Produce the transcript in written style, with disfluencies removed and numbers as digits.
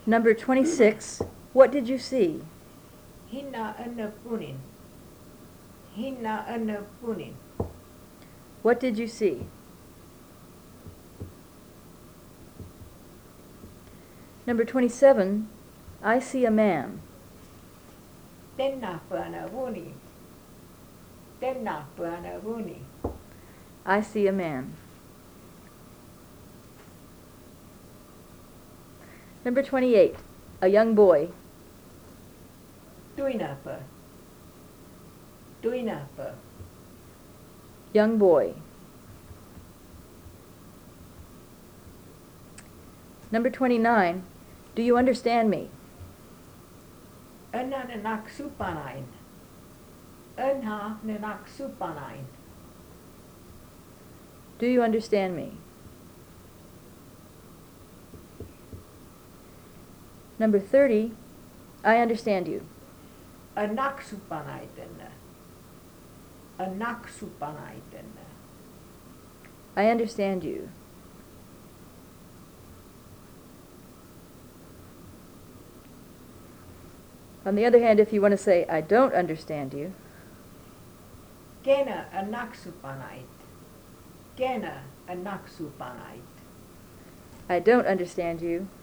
Number 26. What did you see? Hinna önne punin. Hinna önne punin. What did you see? Number 27. I see a man. Tenna pöänä vuni. Tenna pöänä vuni. I see a man. Number 28. A young boy. Tuinapö. Tuinapö. Young boy. Number 29. Do you understand me? Önna ne nak supanain. Önha ne nak supanain. Do you understand me? Number 30. I understand you. Nak supanaiten. Nak supanaiten. I understand you. On the other hand, if you want to say, I don't understand you, Kena nak supanait. Kena nak supanait. I don't understand you,